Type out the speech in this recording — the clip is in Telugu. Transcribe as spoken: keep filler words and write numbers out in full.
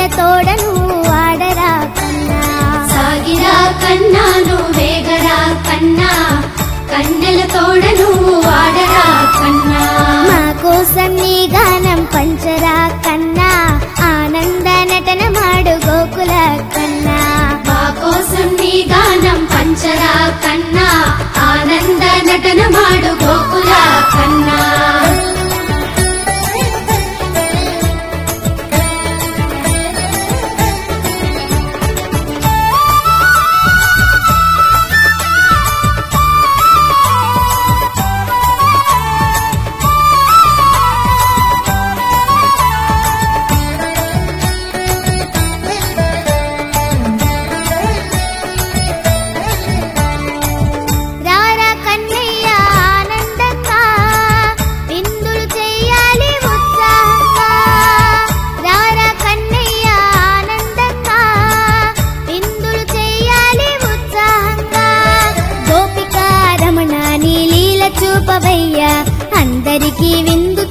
తోడను ఆడరా కన్నా సాగిరా కన్నా నువ్వేగరా కన్నా కన్నెల తోడను ఆడరా కన్నా మా కోసం నీ గానం పంచరా కన్నా ఆనంద నటన మాడు గోకుల కన్నా మా కోసం నీ గానం పంచరా కన్నా ఆనంద నటన మాడు గోకుల కన్నా రారా కన్నయ్య ఆనందంగా విందులు చెయ్యాలి ఉత్సాహంగా రారా కన్నయ్య ఆనందంగా విందులు చెయ్యాలి ఉత్సాహంగా గోపికా రమణ నీ లీల చూపవయ్యా అందరికీ విందు